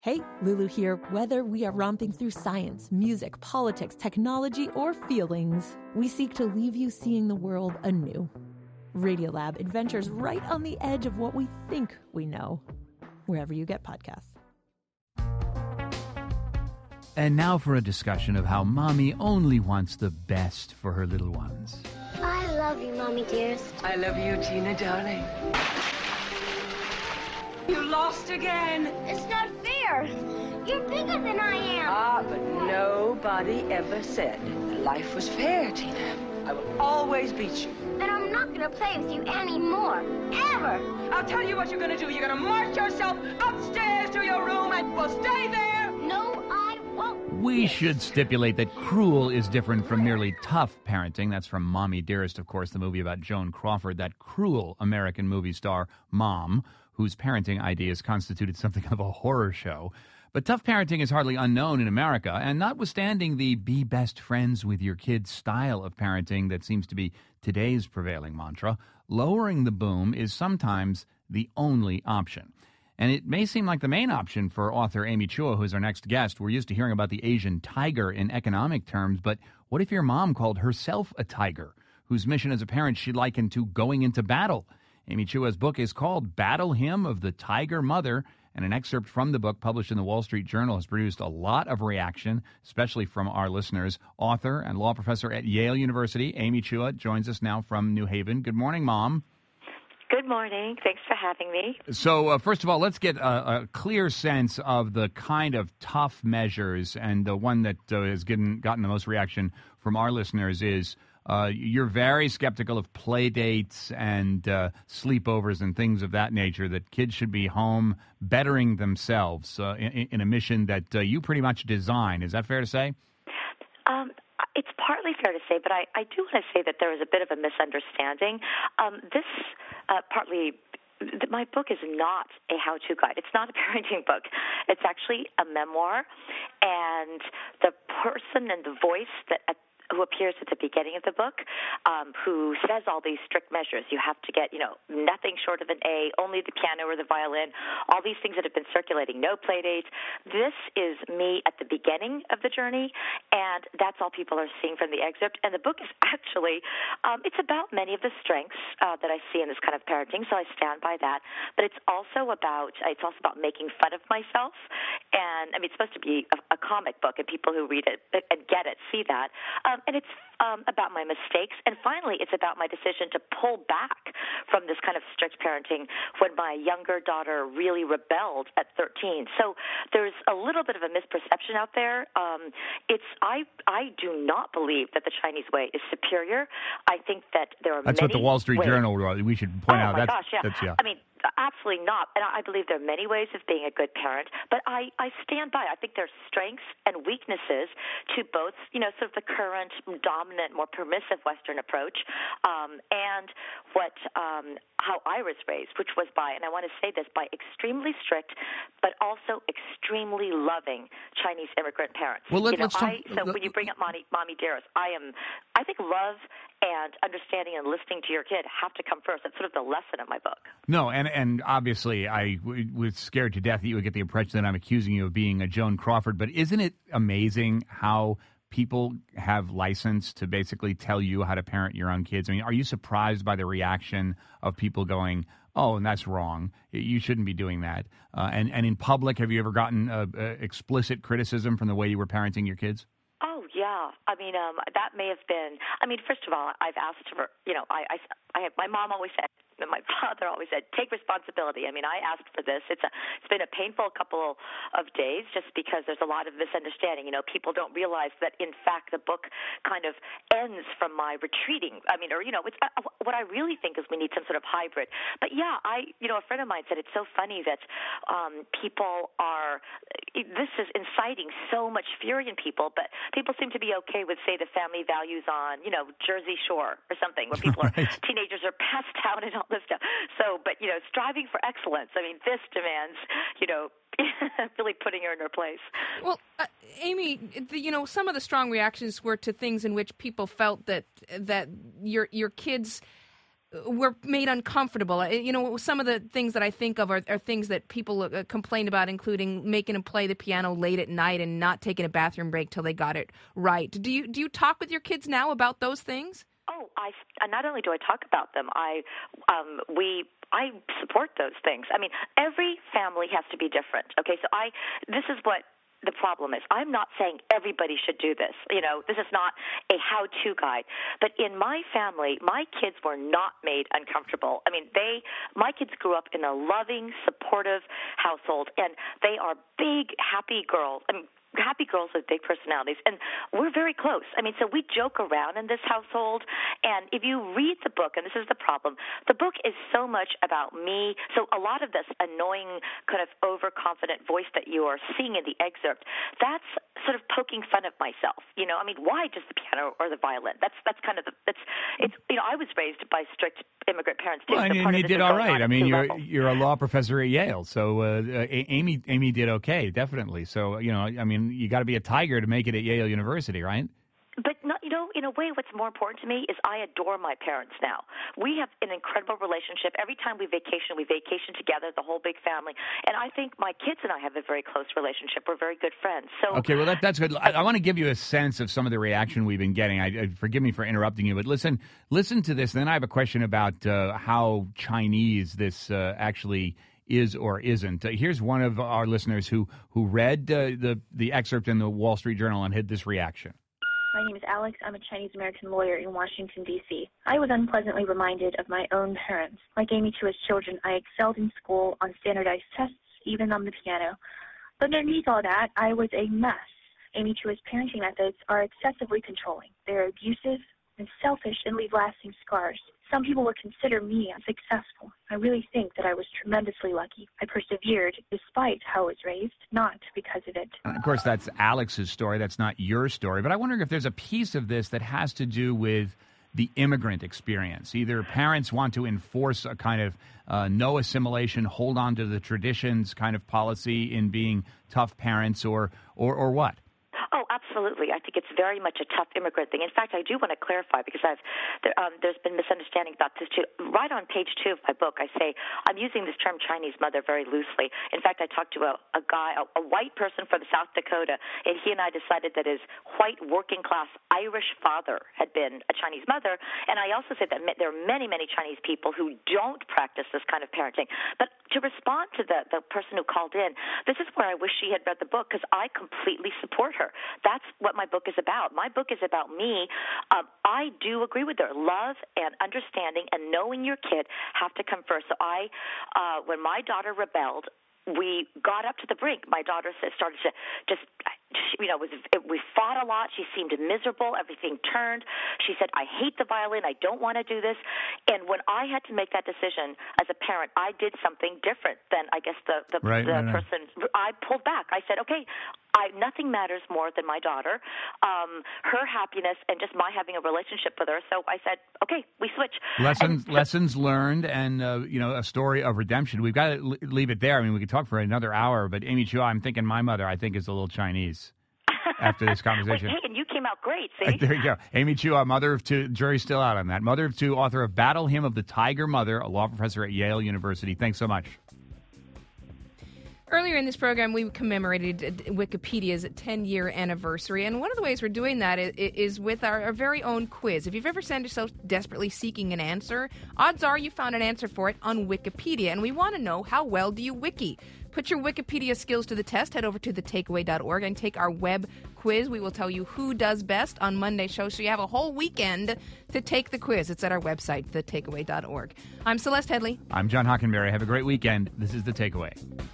Hey, Lulu here. Whether we are romping through science, music, politics, technology, or feelings, we seek to leave you seeing the world anew. Radiolab adventures right on the edge of what we think we know, wherever you get podcasts. And now for a discussion of how Mommy only wants the best for her little ones. I love you, Mommy dearest. I love you, Tina, darling. You lost again. It's not fair. You're bigger than I am. But nobody ever said life was fair, Tina. I will always beat you. Then I'm not going to play with you anymore. Ever. I'll tell you what you're going to do. You're going to march yourself upstairs to your room and we'll stay there. No, I won't. We should stipulate that cruel is different from merely tough parenting. That's from Mommy Dearest, of course, the movie about Joan Crawford, that cruel American movie star mom, whose parenting ideas constituted something of a horror show. But tough parenting is hardly unknown in America, and notwithstanding the be best friends with your kids style of parenting that seems to be today's prevailing mantra, lowering the boom is sometimes the only option. And it may seem like the main option for author Amy Chua, who is our next guest. We're used to hearing about the Asian tiger in economic terms, but what if your mom called herself a tiger, whose mission as a parent she likened to going into battle? Amy Chua's book is called Battle Hymn of the Tiger Mother, and an excerpt from the book published in the Wall Street Journal has produced a lot of reaction, especially from our listeners. Author and law professor at Yale University, Amy Chua, joins us now from New Haven. Good morning, Mom. Good morning. Thanks for having me. So, first of all, let's get a clear sense of the kind of tough measures, and the one that has gotten the most reaction from our listeners is you're very skeptical of play dates and sleepovers and things of that nature, that kids should be home bettering themselves in a mission that you pretty much design. Is that fair to say? It's partly fair to say, but I do want to say that there is a bit of a misunderstanding. My book is not a how-to guide. It's not a parenting book. It's actually a memoir, and the person and the voice who appears at the beginning of the book, who says all these strict measures. You have to get, nothing short of an A, only the piano or the violin, all these things that have been circulating, no play dates. This is me at the beginning of the journey, and that's all people are seeing from the excerpt. And the book is actually, it's about many of the strengths that I see in this kind of parenting, so I stand by that. But it's also about making fun of myself. And, it's supposed to be a comic book, and people who read it and get it see that. And it's about my mistakes. And finally, it's about my decision to pull back from this kind of strict parenting when my younger daughter really rebelled at 13. So there's a little bit of a misperception out there. I do not believe that the Chinese way is superior. I think that there are That's many what the Wall Street ways. Journal wrote. We should point out. Oh, my gosh, yeah. Yeah. Absolutely not. And I believe there are many ways of being a good parent, but I stand by. I think there's strengths and weaknesses to both, sort of the current dominant, more permissive Western approach, and how I was raised, which was by, and I want to say this, by extremely strict, but also extremely loving Chinese immigrant parents. Well, let's talk. So when you bring up Mommy Dearest, I think love and understanding and listening to your kid have to come first. That's sort of the lesson of my book. No, and obviously I was scared to death that you would get the impression that I'm accusing you of being a Joan Crawford, but isn't it amazing how people have license to basically tell you how to parent your own kids? Are you surprised by the reaction of people going, oh, and that's wrong, you shouldn't be doing that? And in public, have you ever gotten explicit criticism from the way you were parenting your kids? Oh, yeah. That may have been, first of all, I've asked for, my mom always said, and my father always said, take responsibility. I asked for this. It's been a painful couple of days just because there's a lot of misunderstanding. People don't realize that, in fact, the book kind of ends from my retreating. What I really think is we need some sort of hybrid. But, yeah, a friend of mine said it's so funny that this is inciting so much fury in people, but people seem to be okay with, say, the family values on, Jersey Shore or something, where people right. Teenagers are passed out and all this stuff. So, but, striving for excellence, this demands, really putting her in her place. Well, Amy, some of the strong reactions were to things in which people felt that your kids were made uncomfortable. You know, some of the things that I think of are things that people complain about, including making them play the piano late at night and not taking a bathroom break till they got it right. Do you talk with your kids now about those things? Oh, not only do I talk about them, I support those things. I mean, every family has to be different. Okay, so this is what the problem is. I'm not saying everybody should do this. You know, this is not a how-to guide. But in my family, my kids were not made uncomfortable. I mean, my kids grew up in a loving, supportive household, and they are big, happy girls. I mean, happy girls with big personalities, and we're very close. I mean, so we joke around in this household, and if you read the book, and this is the problem, the book is so much about me, so a lot of this annoying kind of overconfident voice that you are seeing in the excerpt, that's sort of poking fun at myself. You know, I mean, why just the piano or the violin? That's kind of it's you know, I was raised by strict immigrant parents too. Well, so and you did all right. I mean, you're a law professor at Yale, so Amy did okay, definitely. So, you know, I mean, you got to be a tiger to make it at Yale University, right? But, you know, in a way, what's more important to me is I adore my parents now. We have an incredible relationship. Every time we vacation together, the whole big family. And I think my kids and I have a very close relationship. We're very good friends. So okay, well, that's good. I want to give you a sense of some of the reaction we've been getting. Forgive me for interrupting you, but listen to this. Then I have a question about how Chinese this actually is or isn't. Here's one of our listeners who read the excerpt in the Wall Street Journal and had this reaction. My name is Alex. I'm a Chinese-American lawyer in Washington, D.C. I was unpleasantly reminded of my own parents. Like Amy Chua's children, I excelled in school on standardized tests, even on the piano. But underneath all that, I was a mess. Amy Chua's parenting methods are excessively controlling. They're abusive and selfish and leave lasting scars. Some people would consider me successful. I really think that I was tremendously lucky. I persevered despite how I was raised, not because of it. And of course, that's Alex's story. That's not your story. But I wonder if there's a piece of this that has to do with the immigrant experience. Either parents want to enforce a kind of no assimilation, hold on to the traditions kind of policy in being tough parents, or what? Oh, absolutely. I think it's very much a tough immigrant thing. In fact, I do want to clarify because there's been misunderstanding about this too. Right on page 2 of my book, I say I'm using this term Chinese mother very loosely. In fact, I talked to a guy, a white person from South Dakota, and he and I decided that his white working-class Irish father had been a Chinese mother. And I also said that there are many, many Chinese people who don't practice this kind of parenting. But to respond to the person who called in, this is where I wish she had read the book because I completely support her. That's what my book is about. My book is about me. I do agree with her. Love and understanding and knowing your kid have to come first. So when my daughter rebelled, we got up to the brink. My daughter started to just, you know, we fought a lot. She seemed miserable. Everything turned. She said, I hate the violin. I don't want to do this. And when I had to make that decision as a parent, I did something different than, I guess, the person. I pulled back. I said, okay, nothing matters more than my daughter, her happiness, and just my having a relationship with her. So I said, okay, we switch. Lessons learned, and a story of redemption. We've got to leave it there. I mean, we could talk for another hour, but Amy Chua, I'm thinking my mother, I think, is a little Chinese after this conversation. Wait, hey, and you came out great, see? There you go. Amy Chua, mother of two, jury's still out on that. Mother of two, author of Battle Hymn of the Tiger Mother, a law professor at Yale University. Thanks so much. Earlier in this program, we commemorated Wikipedia's 10-year anniversary, and one of the ways we're doing that is with our very own quiz. If you've ever found yourself desperately seeking an answer, odds are you found an answer for it on Wikipedia, and we want to know, how well do you wiki? Put your Wikipedia skills to the test. Head over to thetakeaway.org and take our web quiz. We will tell you who does best on Monday's show, so you have a whole weekend to take the quiz. It's at our website, thetakeaway.org. I'm Celeste Headley. I'm John Hockenberry. Have a great weekend. This is The Takeaway.